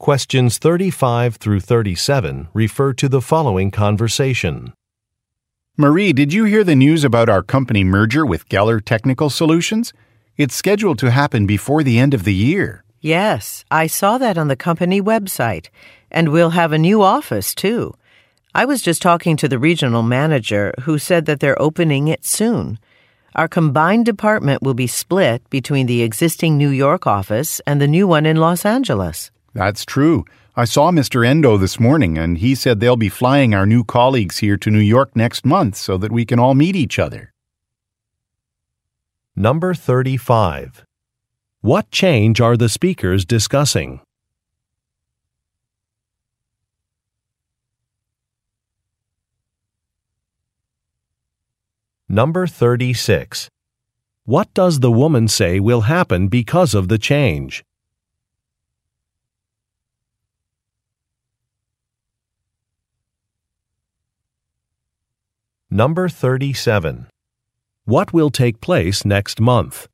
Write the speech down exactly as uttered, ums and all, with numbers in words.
Questions thirty-five through thirty-seven refer to the following conversation. Marie, did you hear the news about our company merger with Geller Technical Solutions? It's scheduled to happen before the end of the year. Yes, I saw that on the company website. And we'll have a new office, too. I was just talking to the regional manager who said that they're opening it soon. Our combined department will be split between the existing New York office and the new one in Los Angeles. That's true. I saw Mister Endo this morning, and he said they'll be flying our new colleagues here to New York next month so that we can all meet each other. Number thirty-five. What change are the speakers discussing? Number thirty-six. What does the woman say will happen because of the change? Number thirty-seven. What will take place next month?